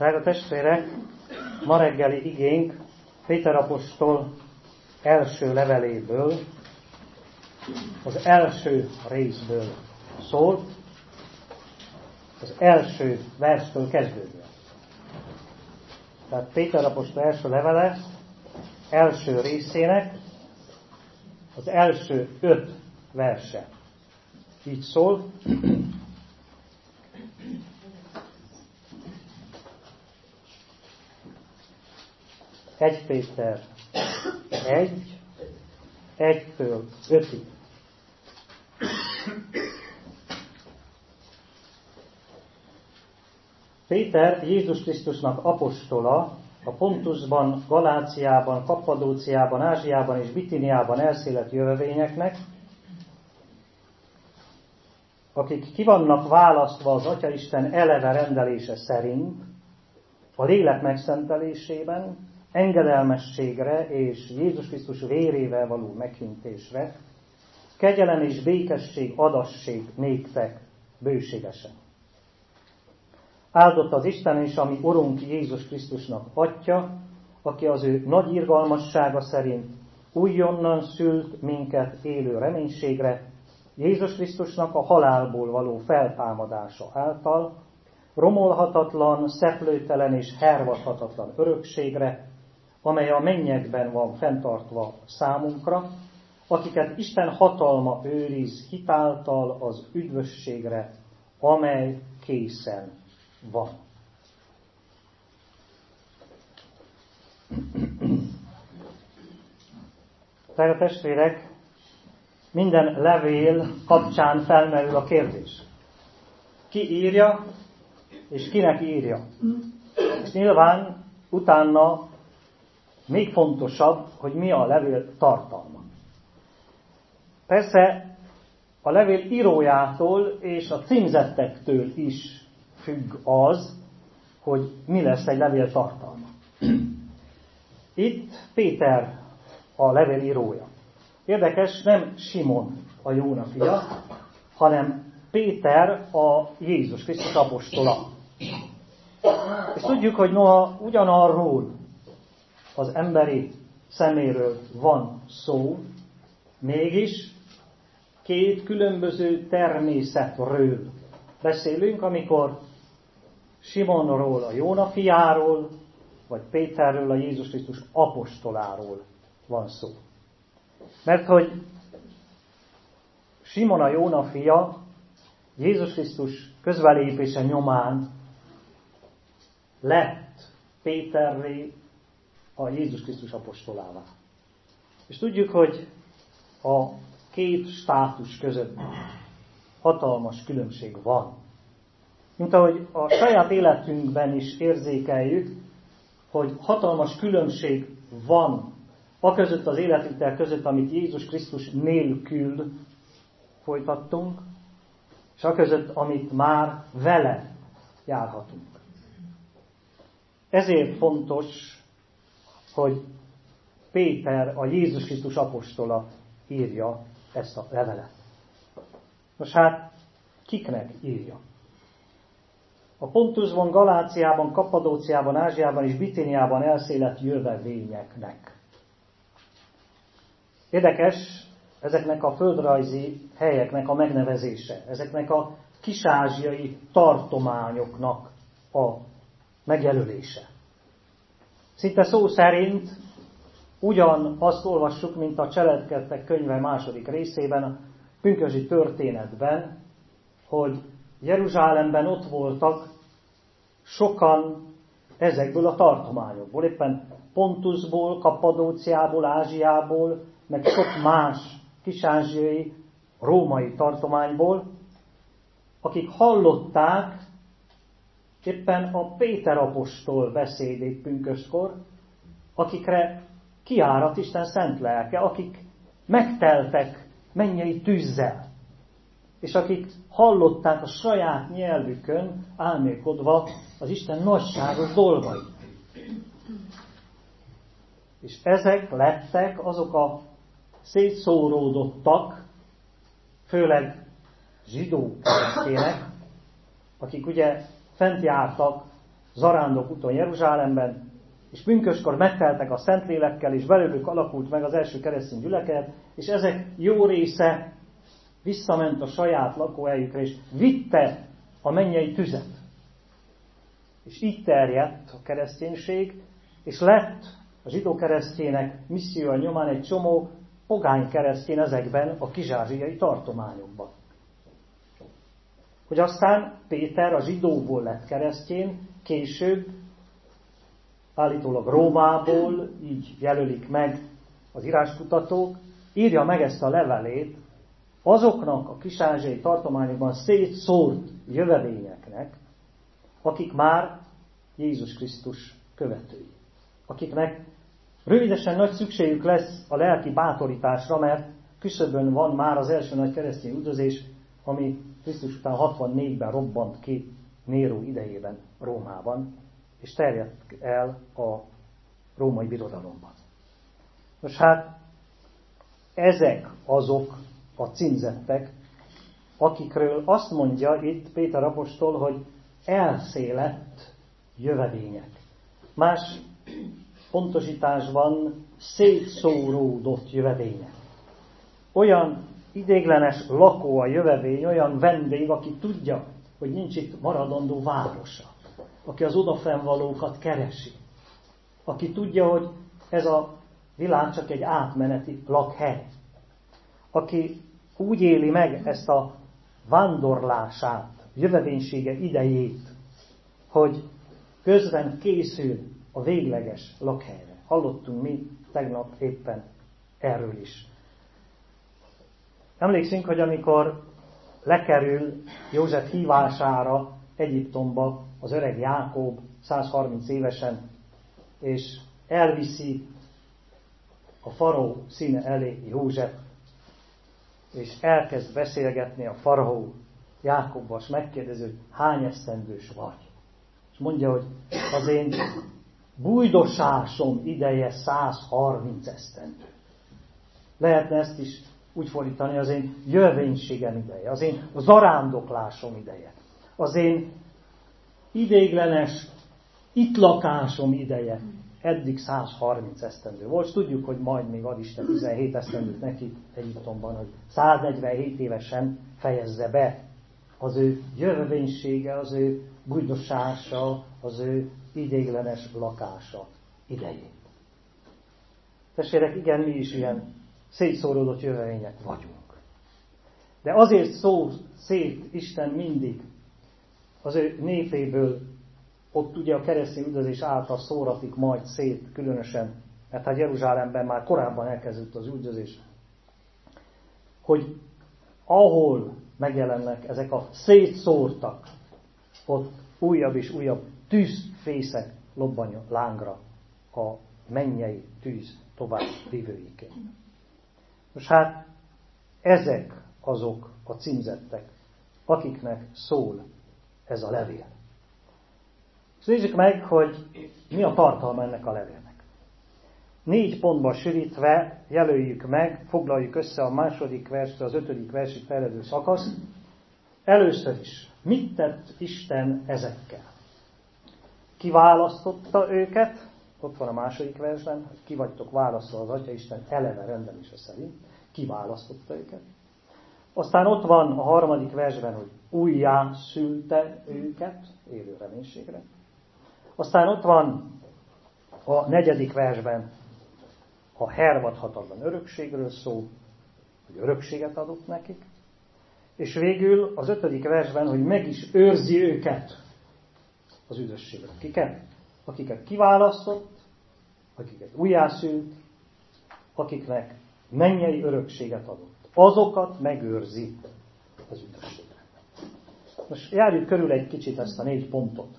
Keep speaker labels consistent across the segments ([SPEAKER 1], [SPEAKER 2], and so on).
[SPEAKER 1] Drága testvérek, ma reggeli igénk Péter apostol első leveléből, az első részből szól, az első verstől kezdődve. Tehát Péter apostol első levele első részének az első 5 verse. Így szól. 1 Péter 1, 1-től 5-ig. Péter, Jézus Krisztusnak apostola, a Pontusban, Galáciában, Kappadóciában, Ázsiában és Bitiniában elszélet jövevényeknek, akik ki vannak választva az Atyaisten eleve rendelése szerint, a lélek megszentelésében, engedelmességre és Jézus Krisztus vérével való meghintésre, kegyelem és békesség adassék néktek bőségesen. Áldott az Isten és a mi Urunk Jézus Krisztusnak Atya, aki az ő nagy irgalmassága szerint újonnan szült minket élő reménységre, Jézus Krisztusnak a halálból való feltámadása által, romolhatatlan, szeplőtelen és hervadhatatlan örökségre, amely a mennyekben van fenntartva számunkra, akiket Isten hatalma őriz hitáltal az üdvösségre, amely készen van. Drága testvérek, minden levél kapcsán felmerül a kérdés. Ki írja, és kinek írja? És nyilván utána még fontosabb, hogy mi a levél tartalma. Persze a levél írójától és a címzettektől is függ az, hogy mi lesz egy levél tartalma. Itt Péter a levél írója. Érdekes, nem Simon a Jóna fia, hanem Péter a Jézus Krisztus apostola. És tudjuk, hogy noha ugyanarról az emberi szeméről van szó, mégis 2 különböző természetről beszélünk, amikor Simonról, a Jóna fiáról, vagy Péterről, a Jézus Krisztus apostoláról van szó. Mert hogy Simon a Jóna fia Jézus Krisztus közbelépése nyomán lett Péterré a Jézus Krisztus apostolává. És tudjuk, hogy a 2 státus között hatalmas különbség van. Mint ahogy a saját életünkben is érzékeljük, hogy hatalmas különbség van aközött az életünkkel között, amit Jézus Krisztus nélkül folytattunk, és aközött, amit már vele járhatunk. Ezért fontos, hogy Péter, a Jézus Krisztus apostola írja ezt a levelet. Most hát, kiknek írja? A Pontusban, Galáciában, Kappadóciában, Ázsiában és Bitiniában elszélet jövevényeknek. Érdekes ezeknek a földrajzi helyeknek a megnevezése, ezeknek a kis-ázsiai tartományoknak a megjelölése. Szinte szó szerint ugyanazt olvassuk, mint a Cselekedetek könyve 2. részében, a pünkösdi történetben, hogy Jeruzsálemben ott voltak sokan ezekből a tartományokból, éppen Pontusból, Kappadóciából, Ázsiából, meg sok más kis-ázsiai, római tartományból, akik hallották éppen a Péter apostol beszédét pünköstkor, akikre kiárat Isten szent lelke, akik megteltek mennyei tűzzel, és akik hallották a saját nyelvükön álmélkodva az Isten nagyságos dolgait. És ezek lettek azok a szétszóródottak, főleg zsidó keresztények, akik ugye fent jártak zarándok úton Jeruzsálemben, és pünköskor megteltek a Szentlélekkel, és belőlük alakult meg az első keresztény gyülekezet, és ezek jó része visszament a saját lakóhelyükre, és vitte a mennyei tüzet. És így terjedt a kereszténység, és lett a zsidó keresztjének missziója nyomán egy csomó pogány keresztény ezekben a kis-ázsiai tartományokban. Hogy aztán Péter a zsidóból lett keresztjén, később állítólag Rómából, így jelölik meg az íráskutatók, írja meg ezt a levelét azoknak a kis-ázsiai tartományokban szétszórt jövevényeknek, akik már Jézus Krisztus követői. Akiknek rövidesen nagy szükségük lesz a lelki bátorításra, mert küszöbön van már az első nagy keresztény üldözés, ami Krisztus után 64-ben robbant ki Néró idejében Rómában, és terjedt el a római birodalomban. Most hát ezek azok a címzettek, akikről azt mondja itt Péter apostol, hogy elszélett jövevények. Más pontosításban szétszóródott jövevények. Olyan idéglenes lakó a jövevény, olyan vendég, aki tudja, hogy nincs itt maradandó városa, aki az odafennvalókat keresi, aki tudja, hogy ez a világ csak egy átmeneti lakhely, aki úgy éli meg ezt a vándorlását, jövevénysége idejét, hogy közben készül a végleges lakhelyre. Hallottunk mi tegnap éppen erről is. Emlékszünk, hogy amikor lekerül József hívására Egyiptomba az öreg Jákob 130 évesen, és elviszi a faraó színe elé József, és elkezd beszélgetni a faraó Jákobbal, és megkérdezi, hogy hány esztendős vagy. És mondja, hogy az én bújdosásom ideje 130 esztendő. Lehetne ezt is úgy fordítani, az én jövevénységem ideje, az én zarándoklásom ideje, az én ideiglenes itt lakásom ideje. Eddig 130 esztendő volt, és tudjuk, hogy majd még ad Isten 17 esztendőt neki Egyiptomban, hogy 147 évesen fejezze be az ő jövevénysége, az ő bújdosása, az ő ideiglenes lakása idejét. Testvérek, igen, mi is ilyen szétszóródott jövevények vagyunk. De azért szól szét Isten mindig az ő népéből, ott ugye a keresztény üldözés által szóratik majd szét különösen, mert hát Jeruzsálemben már korábban elkezdődött az üldözés, hogy ahol megjelennek ezek a szétszórtak, ott újabb és újabb tűzfészek lobbanjon lángra a mennyei tűz tovább vívőiként. Most hát ezek azok a címzettek, akiknek szól ez a levél. És nézzük meg, hogy mi a tartalma ennek a levélnek. 4 pontba sűrítve jelöljük meg, foglaljuk össze a második verstől az 5. versig terjedő szakaszt. Először is, mit tett Isten ezekkel? Kiválasztotta őket, ott van a második versben, hogy ki vagytok választva az Atya Isten eleve rendelése szerint, kiválasztotta őket. Aztán ott van a 3. versben, hogy újjá szülte őket élő reménységre. Aztán ott van a 4. versben a hervadhatatlan örökségről szó, hogy örökséget adott nekik. És végül az 5. versben, hogy meg is őrzi őket az üdvösségre. Akiket kiválasztott, akiket újjászült, akiknek mennyei örökséget adott. Azokat megőrzi az üdvösségre. Most járjuk körül egy kicsit ezt a 4 pontot.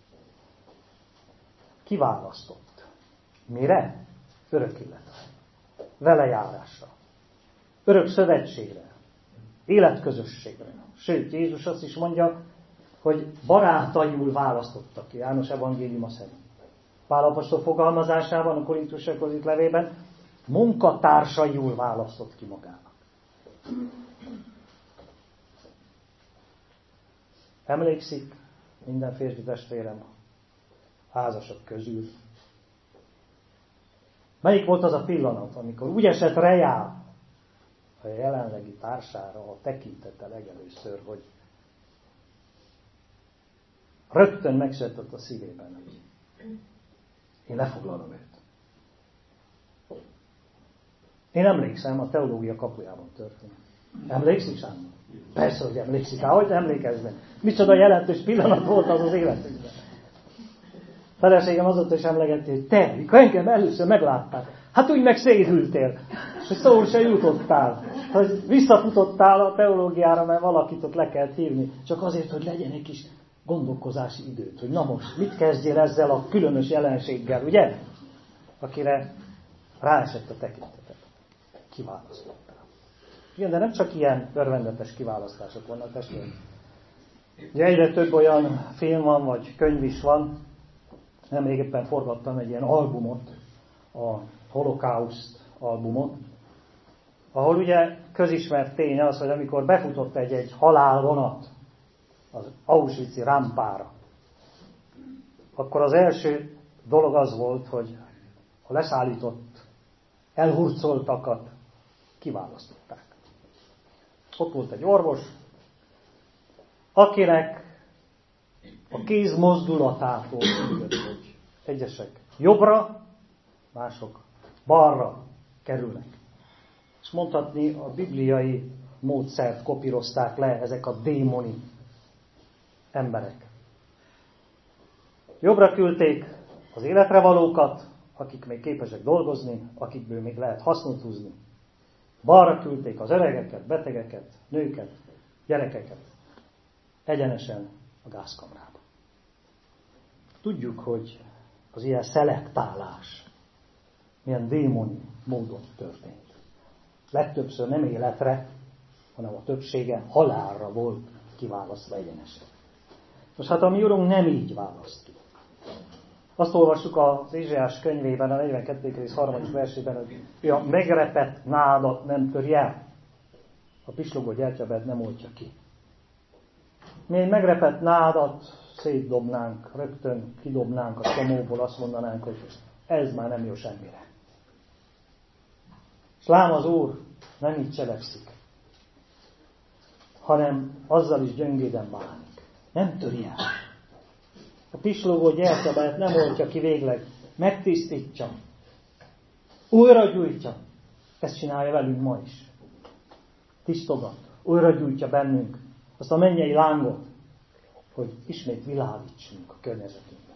[SPEAKER 1] Kiválasztott. Mire? Örök életre. Velejárásra. Örök szövetségre. Életközösségre. Sőt, Jézus azt is mondja, hogy barátaiul választottak ki, János evangéliuma szerint. Pál apostol fogalmazásában, a Korintusokhoz írt levélben, munkatársaiul választott ki magának. Emlékszik minden férfi testvérem, házasok közül. Melyik volt az a pillanat, amikor úgy esett rejál a jelenlegi társára a tekintete legelőször, hogy rögtön megsértett a szívében, hogy én lefoglalom őt. Én emlékszem, a teológia kapujában történt. Emlékszik, Sándor? Persze, hogy emlékszik. Hogy emlékeznek? Micsoda jelentős pillanat volt az az életünkben. Feleségem azóta is emlegeti, hogy te, mikor engem először megláttál, hát úgy meg szédültél, hogy szó se jutottál, hogy visszafutottál a teológiára, mert valakit ott le kellett hívni, csak azért, hogy legyen egy kis gondolkozási időt, hogy na most, mit kezdjél ezzel a különös jelenséggel, ugye? Akire ráesett a tekintetet. Kiválasztottál. Igen, de nem csak ilyen örvendetes kiválasztások vannak, testvérem. Ugye egyre több olyan film van, vagy könyv is van. Nemrég forgattam egy ilyen albumot, a Holocaust albumot, ahol ugye közismert tény az, hogy amikor befutott egy halálvonat az Auschwitz-i rámpára, akkor az első dolog az volt, hogy a leszállított, elhurcoltakat kiválasztották. Ott volt egy orvos, akinek a kéz mozdulatától függött, hogy egyesek jobbra, mások balra kerülnek. És mondhatni, a bibliai módszert kopírozták le ezek a démoni emberek. Jobbra küldték az életre valókat, akik még képesek dolgozni, akikből még lehet hasznot húzni. Balra küldték az öregeket, betegeket, nőket, gyerekeket. Egyenesen a gázkamrába. Tudjuk, hogy az ilyen szelektálás milyen démoni módon történt. Legtöbbször nem életre, hanem a többsége halálra volt kiválasztva egyenesen. Most hát a mi Urunk nem így választ ki. Azt olvassuk az Ézsaiás könyvében, a 42. rész 3. versében, hogy ő a megrepett nádat nem töri el, a pislogó gyertyabet nem oltja ki. Mi egy megrepett nádat szétdobnánk, rögtön kidobnánk a csomóból, azt mondanánk, hogy ez már nem jó semmire. És lám az Úr nem így cselekszik, hanem azzal is gyöngéden bánik. Nem töri el. A pislogó gyertyabet nem oltja ki végleg, megtisztítja, újra gyújtja. Ezt csinálja velünk ma is. Tisztogat, újra gyújtja bennünk azt a mennyei lángot, hogy ismét világítsunk a környezetünkben.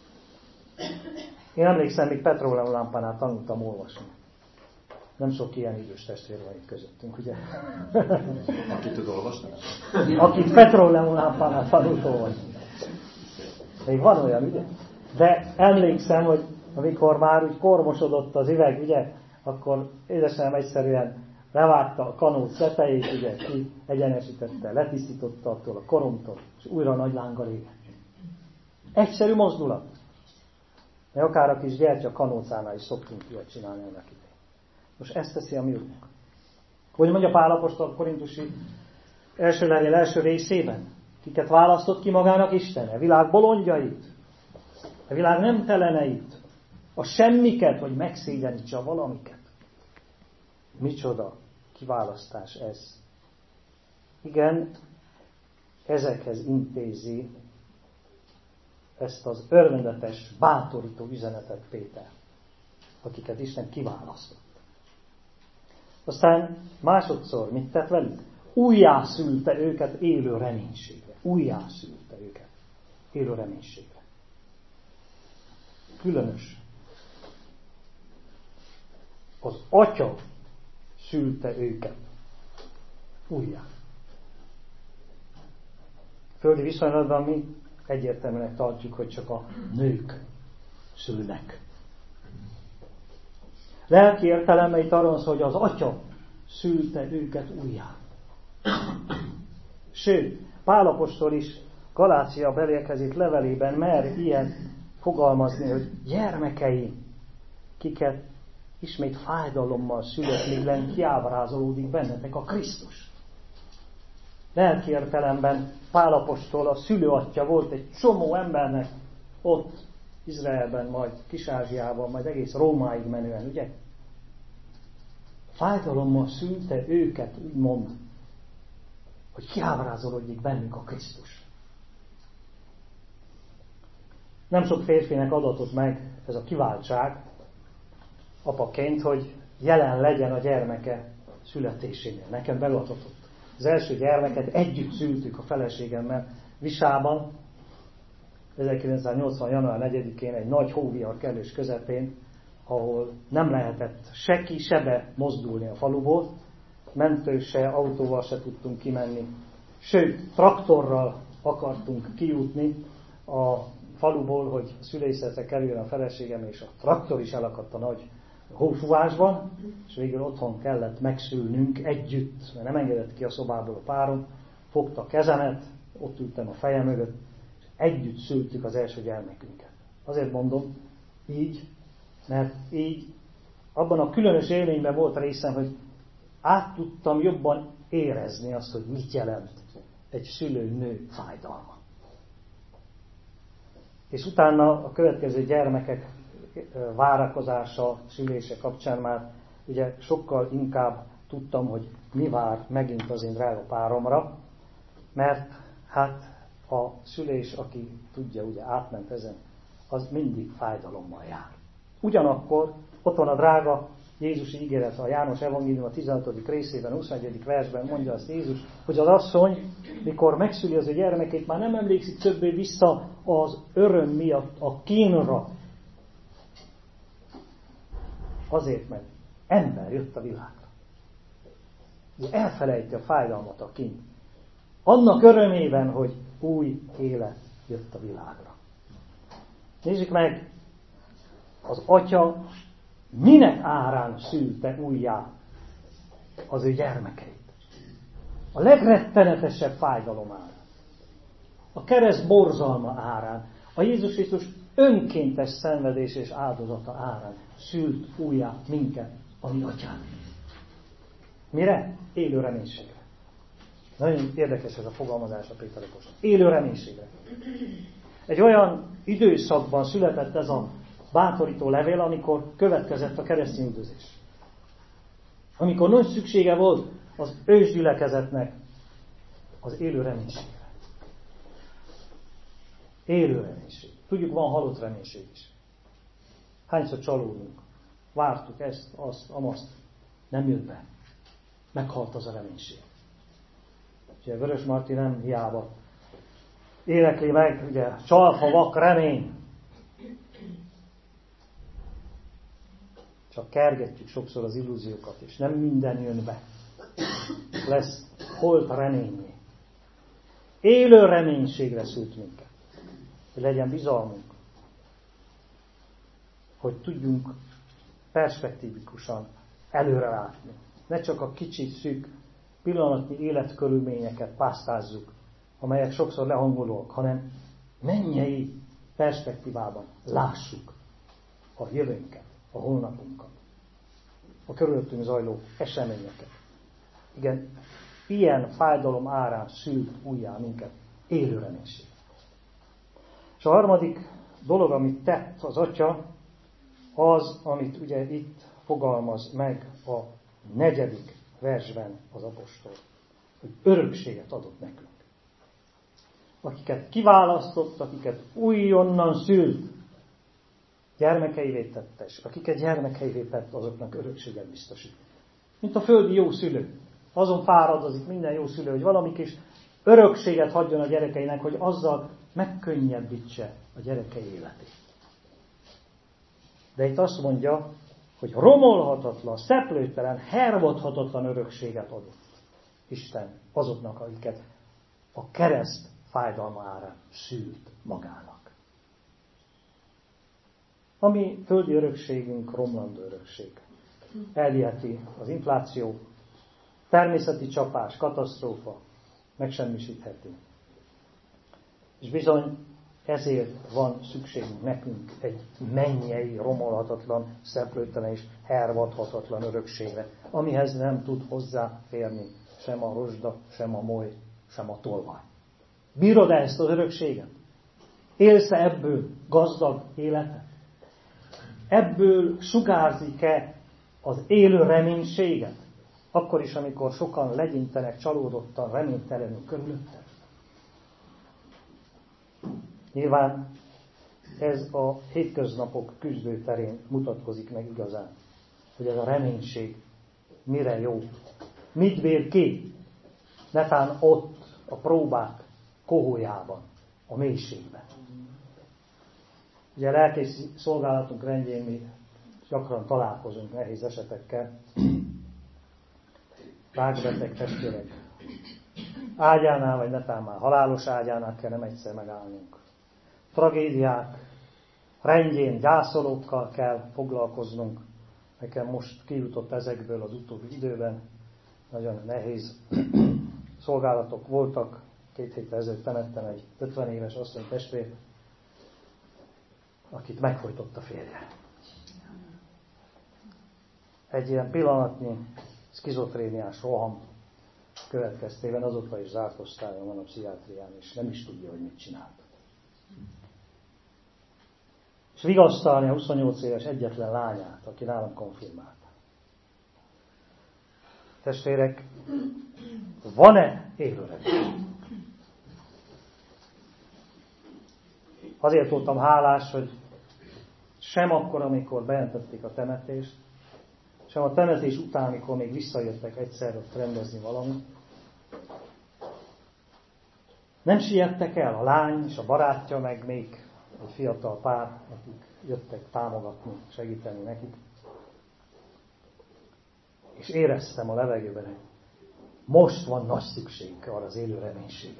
[SPEAKER 1] Én emlékszem, még petróleumlámpánál tanultam olvasni. Nem sok ilyen idős testvér van itt közöttünk, ugye?
[SPEAKER 2] Aki tud olvasni?
[SPEAKER 1] Akit petróleumlámpánál tanult olvasni. Még van olyan, ugye? De emlékszem, hogy amikor már úgy kormosodott az üveg, ugye, akkor édesem egyszerűen levágta a kanóc tetejét, ugye, ki egyenesítette, letisztította attól a koromtól, és újra nagy lánggal égett. Egyszerű mozdulat. De akár a kis gyertya kanócánál is szoktunk ilyet csinálni ennek idején. Most ezt teszi a mi Urunk. Hogy mondja Pál apostol a korintusi első levél első részében? Kiket választott ki magának Isten? A világ bolondjait, a világ nemteleneit, a semmiket, hogy megszégyenítse a valamiket. Micsoda kiválasztás ez. Igen, ezekhez intézi ezt az örvendetes, bátorító üzenetet Péter, akiket Isten kiválasztott. Aztán másodszor mit tett velük? Újjászülte őket élő reménységre. Újjászülte őket élő reménységre. Különös. Az Atya szülte őket újjá. Földi viszonylatban mi egyértelműnek tartjuk, hogy csak a nők szülnek. Lelki értelemben itt arról szól, hogy az Atya szülte őket újjá. Sőt, Pál apostol is Galácia beliekhez itt levelében mer ilyen fogalmazni, hogy gyermekeim, kiket ismét fájdalommal szülött, még len kiábrázolódik bennetek a Krisztus. Lelki értelemben Pál apostol a szülőatja volt egy csomó embernek ott Izraelben, majd Kis-Ázsiában, majd egész Rómáig menően, ugye? Fájdalommal szülte őket, úgymond, hogy kiábrázolódjék bennük a Krisztus. Nem sok férfinek adatott meg ez a kiváltság apaként, hogy jelen legyen a gyermeke születésénél. Nekem beadatott. Az első gyermeket együtt szültük a feleségemmel Visában, 1980. január 4-én egy nagy hóvihar kellős közepén, ahol nem lehetett se ki, se be mozdulni a faluból, mentő se, autóval se tudtunk kimenni, sőt, traktorral akartunk kijutni a faluból, hogy a szülészetre kerüljön a feleségem, és a traktor is elakadt a nagy hófúvásban, és végül otthon kellett megszülnünk együtt, mert nem engedett ki a szobából a párom, fogta a kezemet, ott ültem a fejem mögött, és együtt szültük az első gyermekünket. Azért mondom így, mert így abban a különös élményben volt részem, hogy át tudtam jobban érezni azt, hogy mit jelent egy szülőnő fájdalma. És utána a következő gyermekek várakozása, szülése kapcsán már ugye sokkal inkább tudtam, hogy mi vár megint az én drága páromra, mert hát a szülés, aki tudja, ugye átment ezen, az mindig fájdalommal jár. Ugyanakkor ott van a drága Jézusi ígéret, a János Evangélium a 16. részében, 21. versben mondja azt Jézus, hogy az asszony, mikor megszüli az ő gyermekét, már nem emlékszik többé vissza az öröm miatt a kínra. Azért, mert ember jött a világra. Elfelejti a fájdalmat a kín. Annak örömében, hogy új élet jött a világra. Nézzük meg, az atya minek árán szülte újjá az ő gyermekeit? A legrettenetesebb fájdalom árán. A kereszt borzalma árán. A Jézus Krisztus önkéntes szenvedés és áldozata árán szült újjá minket, a mi atyánk. Mire? Élő reménységre. Nagyon érdekes ez a fogalmazás a Péter apostol. Élő reménységre. Egy olyan időszakban született ez a bátorító levél, amikor következett a keresztény üldözés. Amikor nagy szüksége volt az ősgyülekezetnek az élő reménységre. Élő reménység. Tudjuk, van halott reménység is. Hányszor csalódunk. Vártuk ezt, azt, amazt. Nem jött be. Meghalt az a reménység. Ugye Vörös Marti nem hiába énekli meg, ugye, csalfa vak remény. Csak kergetjük sokszor az illúziókat, és nem minden jön be. Lesz holt reményé. Élő reménységre szült minket. Hogy legyen bizalmunk. Hogy tudjunk perspektívikusan előre látni. Ne csak a kicsit szűk pillanatnyi életkörülményeket pásztázzuk, amelyek sokszor lehangolóak, hanem mennyei perspektívában lássuk a jövőnket, a holnapunkat, a körülöttünk zajló eseményeket. Igen, ilyen fájdalom árán szült újjá minket élő reménység. És a harmadik dolog, amit tett az atya, az, amit ugye itt fogalmaz meg a 4. versben az apostol, hogy örökséget adott nekünk. Akiket kiválasztott, akiket újonnan szült, gyermekeivé tette, és akiket gyermekeivé tett, azoknak örökséget biztosít. Mint a földi jó szülő. Azon fáradozik minden jó szülő, hogy valami kis örökséget hagyjon a gyerekeinek, hogy azzal megkönnyebbítse a gyerekei életét. De itt azt mondja, hogy romolhatatlan, szeplőtelen, hervadhatatlan örökséget adott Isten azoknak, akiket a kereszt fájdalma árán szült magának. A mi földi örökségünk romlandó örökség. Elviheti az infláció, természeti csapás, katasztrófa, megsemmisítheti. És bizony ezért van szükségünk nekünk egy mennyei, romolhatatlan, szeplőtelen és hervadhatatlan örökségre, amihez nem tud hozzáférni sem a rozsda, sem a moly, sem a tolvaj. Bírod ezt az örökséget? Élsz-e ebből gazdag életet? Ebből sugárzik-e az élő reménységet? Akkor is, amikor sokan legyintenek csalódottan, reménytelenül körülötted. Nyilván ez a hétköznapok küzdőterén mutatkozik meg igazán, hogy ez a reménység mire jó. Mit bír ki? Netán ott a próbák kohójában, a mélységben. Ugye a lelkész szolgálatunk rendjén mi gyakran találkozunk nehéz esetekkel. Rákbeteg testvérek ágyánál, vagy netán már halálos ágyánál kell nem egyszer megállnunk. Tragédiák rendjén gyászolókkal kell foglalkoznunk. Nekem most kijutott ezekből az utóbbi időben. Nagyon nehéz szolgálatok voltak. 2 héttel ezelőtt temettem egy 50 éves asszony testvért, akit megfojtott a férje. Egy ilyen pillanatnyi szkizofréniás roham következtében azóta is zárt osztályon van a pszichiátrián, és nem is tudja, hogy mit csinált. És vigasztalni a 28 éves egyetlen lányát, aki nálam konfirmált. Testvérek, van-e élőremény? Azért voltam hálás, hogy sem akkor, amikor bejelentették a temetést, sem a temetés után, amikor még visszajöttek egyszer ott rendezni valamit, nem siettek el a lány és a barátja, meg még egy fiatal pár, akik jöttek támogatni, segíteni nekik. És éreztem a levegőben, hogy most van nagy szükség arra az élő reménységre.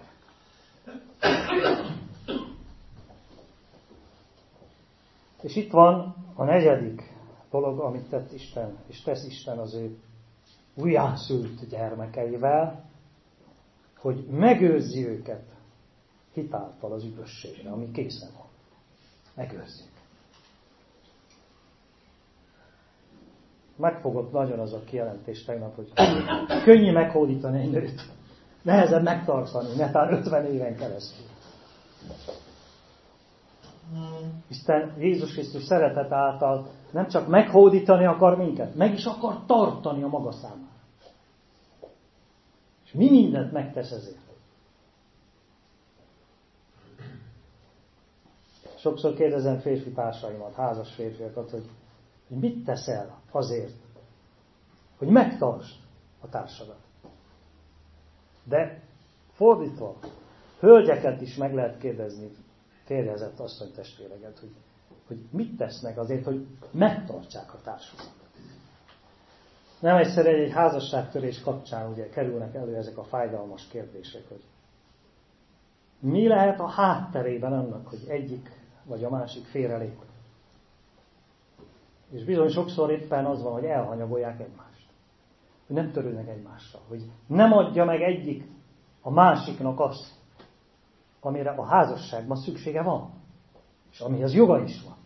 [SPEAKER 1] És itt van a 4. dolog, amit tett Isten, és tesz Isten az ő újjászült gyermekeivel, hogy megőrzi őket hitáltal az üdvösségre, ami készen van. Megőrzik. Megfogott nagyon az a kijelentés tegnap, hogy könnyű meghódítani egy nőt. Nehezebb megtartani, netán 50 éven keresztül. Isten Jézus Krisztus szeretet által nem csak meghódítani akar minket, meg is akar tartani a maga számára. És mi mindent megtesz ezért. Sokszor kérdezem férfi társaimat, házas férfiakat, hogy mit teszel azért, hogy megtartsd a társadat. De fordítva, hölgyeket is meg lehet kérdezni, férjezett asszony testvéreket, hogy mit tesznek azért, hogy megtartsák a társukat. Nem egyszer egy házasságtörés kapcsán ugye kerülnek elő ezek a fájdalmas kérdések, hogy mi lehet a hátterében annak, hogy egyik vagy a másik félrelép. És bizony sokszor éppen az van, hogy elhanyagolják egymást. Hogy nem törődnek egymással. Hogy nem adja meg egyik a másiknak azt, amire a házasságban szüksége van. És amihez joga is van.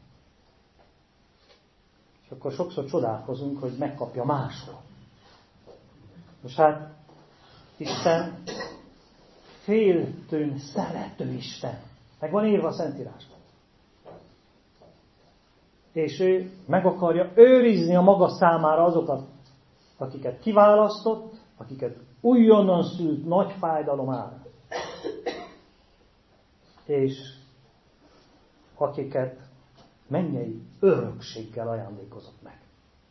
[SPEAKER 1] És akkor sokszor csodálkozunk, hogy megkapja máshol. Most hát Isten féltőn szerető Isten. Meg van írva a Szentírásban. És ő meg akarja őrizni a maga számára azokat, akiket kiválasztott, akiket újonnan szült nagy fájdalom ára. És akiket mennyei örökséggel ajándékozott meg.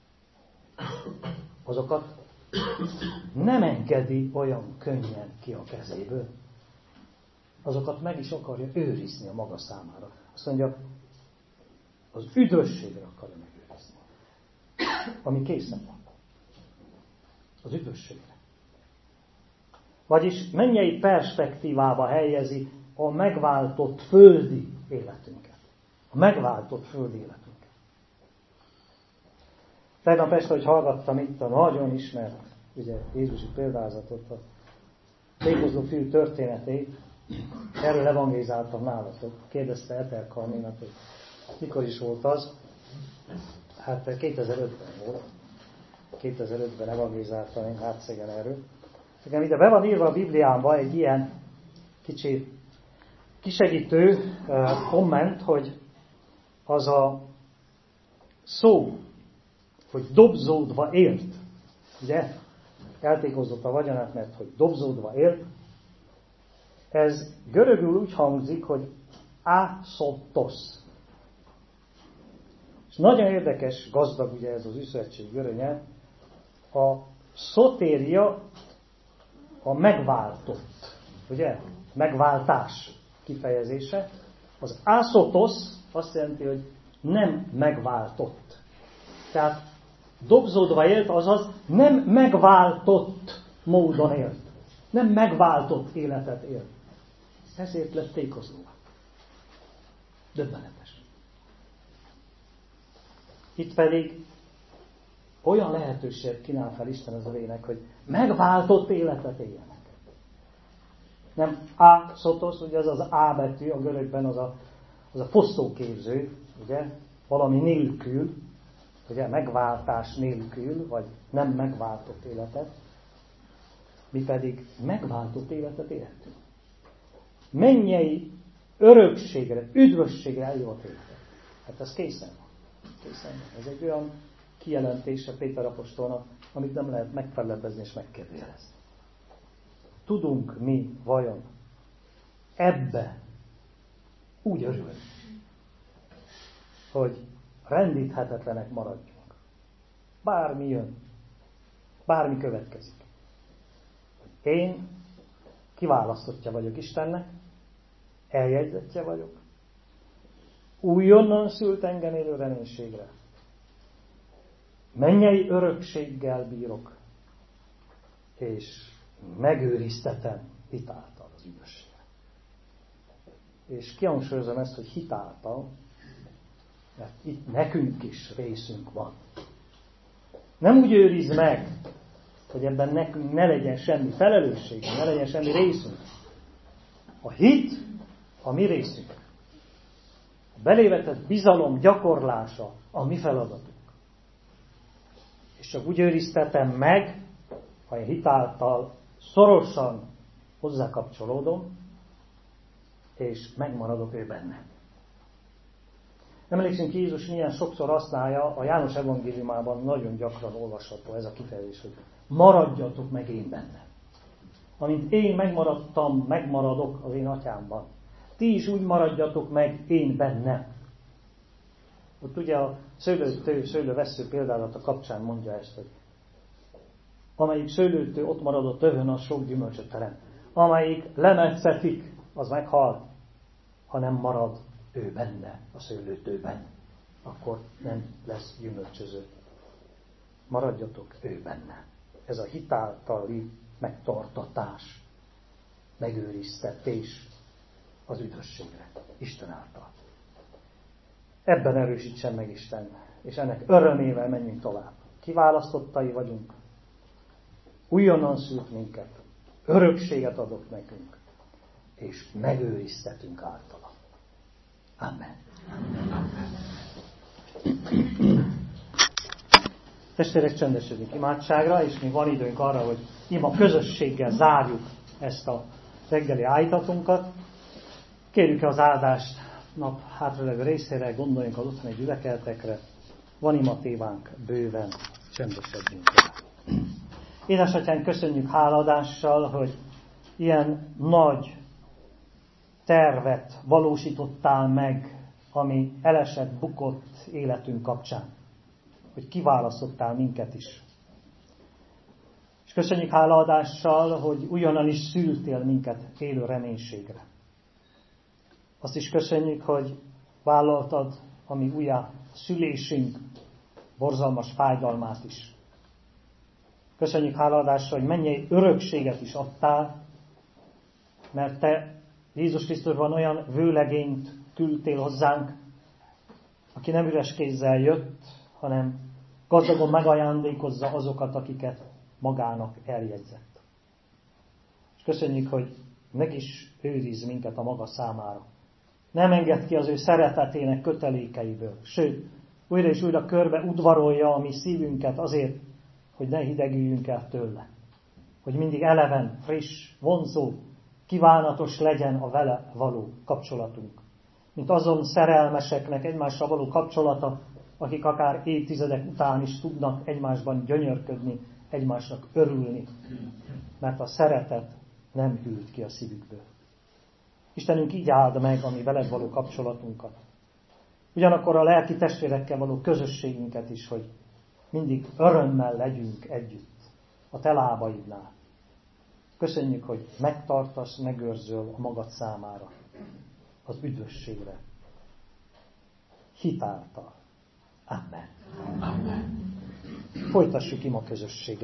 [SPEAKER 1] Azokat nem engedi olyan könnyen ki a kezéből. Azokat meg is akarja őrizni a maga számára. Azt mondja, az üdvösségre akarja megőrizni. Ami készen van. Az üdvösségre. Vagyis mennyei perspektívába helyezi a megváltott földi életünket. A megváltott földi életünket. Tegnap este, hogy hallgattam itt a nagyon ismert ugye, Jézusi példázatot, a tékozló fiú történetét, erről evangélizáltam nálatok. Kérdezte Eter Karminat, hogy mikor is volt az? Hát 2005-ben volt. 2005-ben evangélizáltam én Hátszegen erről. Nekem ide be van írva a Bibliámba egy ilyen kicsi kisegítő komment, hogy az a szó, hogy dobzódva élt, ugye, eltékozott a vagyonát, mert hogy dobzódva élt, ez görögül úgy hangzik, hogy ászotosz. És nagyon érdekes, gazdag ugye ez az üszövetség görög. A szotéria a megváltott, ugye? Megváltás kifejezése. Az ászotosz azt jelenti, hogy nem megváltott. Tehát dobzódva élt, azaz nem megváltott módon élt. Nem megváltott életet élt. Ezért lett tékozóvá. Döbbenetes. Itt pedig olyan lehetőséget kínál fel Isten az övének, hogy megváltott életet éljenek. Nem ászotosz, ugye az az A betű, a görögben az a fosztóképző, ugye, valami nélkül, ugye, megváltás nélkül, vagy nem megváltott életet. Mi pedig megváltott életet élhetünk. Mennyei örökségre, üdvösségre eljött életet. Hát ez készen van. Készen van. Ez egy olyan kijelentése Péter apostolnak, amit nem lehet megfelebbezni és megkérdőjelezni. Tudunk mi vajon ebbe úgy örülni, hogy rendíthetetlenek maradjunk. Bármi jön, bármi következik. Én kiválasztottja vagyok Istennek, eljegyzettje vagyok, újonnan szült engem élő reménységre. Mennyei örökséggel bírok, és megőriztetem hitáltal az üdvösséget. És kihangsúlyozom ezt, hogy hitáltal, mert itt nekünk is részünk van. Nem úgy őriz meg, hogy ebben nekünk ne legyen semmi felelősség, ne legyen semmi részünk. A hit a mi részünk. A belévetett bizalom gyakorlása a mi feladatunk. És csak úgy őriztetem meg, ha én hitáltal szorosan hozzákapcsolódom, és megmaradok ő benne. Emlékszünk, Jézus milyen sokszor használja, a János evangéliumában nagyon gyakran olvasható ez a kifejezés, hogy maradjatok meg én benne. Amint én megmaradtam, megmaradok az én atyámban. Ti is úgy maradjatok meg én benne. Ott ugye a szőlővessző példálata kapcsán mondja ezt, hogy amelyik szőlőtő ott marad a tövön, az sok gyümölcsöt terem. Amelyik lemetszetik, az meghal, ha nem marad ő benne, a szőlőtőben, akkor nem lesz gyümölcsöző. Maradjatok ő benne. Ez a hitáltali megtartatás, megőriztetés az üdvösségre, Isten által. Ebben erősítsen meg Isten, és ennek örömével menjünk tovább. Kiválasztottai vagyunk, újonnan szült minket, örökséget adott nekünk, és megőriztetünk általa. Amen. Testvérek, csendesedünk imádságra, és még van időnk arra, hogy ima közösséggel zárjuk ezt a reggeli állítatunkat. Kérjük az áldást nap hátralevő részére, gondoljunk az otthoni gyülekezetekre. Van ima tévánk bőven, csendesedjünk. Édesatyánk, köszönjük háladással, hogy ilyen nagy tervet valósítottál meg, ami elesett, bukott életünk kapcsán. Hogy kiválasztottál minket is. És köszönjük hálaadással, hogy újonnan is szültél minket élő reménységre. Azt is köszönjük, hogy vállaltad a mi újjá szülésünk borzalmas fájdalmát is. Köszönjük hálaadással, hogy mennyei örökséget is adtál, mert te Jézus Krisztusban olyan vőlegényt küldtél hozzánk, aki nem üres kézzel jött, hanem gazdagon megajándékozza azokat, akiket magának eljegyzett. És köszönjük, hogy meg is őriz minket a maga számára. Nem enged ki az ő szeretetének kötelékeiből, sőt, újra és újra körbe udvarolja a mi szívünket azért, hogy ne hidegüljünk el tőle. Hogy mindig eleven, friss, vonzó kívánatos legyen a vele való kapcsolatunk. Mint azon szerelmeseknek egymással való kapcsolata, akik akár évtizedek után is tudnak egymásban gyönyörködni, egymásnak örülni, mert a szeretet nem hűlt ki a szívükből. Istenünk így áld meg a mi veled való kapcsolatunkat. Ugyanakkor a lelki testvérekkel való közösségünket is, hogy mindig örömmel legyünk együtt a te lábaidnál. Köszönjük, hogy megtartasz, megőrzöl a magad számára az üdvösségre. Hitáltal. Amen. Amen. Folytassuk ima közösséget.